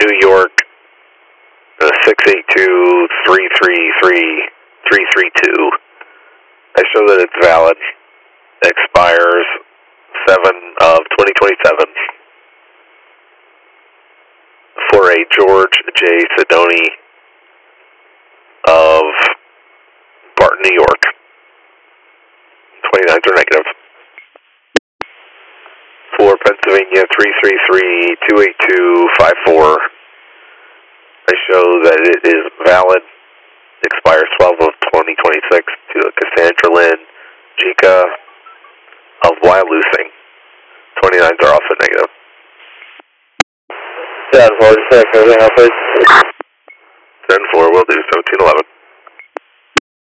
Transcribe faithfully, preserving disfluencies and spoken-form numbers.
New York, uh, six eight two, three three three, three three two. I show that it's valid. Expires seven of twenty twenty-seven. For a George J. Sidoni of Barton, New York. twenty-nines are negative. For Pennsylvania, three three three, two eight two, five four. I show that it is valid. Expires twelve of twenty twenty-six to Cassandra Lynn Jika of Wyalusing. twenty-nines are also negative. seven four, everything else, please? seven four, will do, seventeen eleven.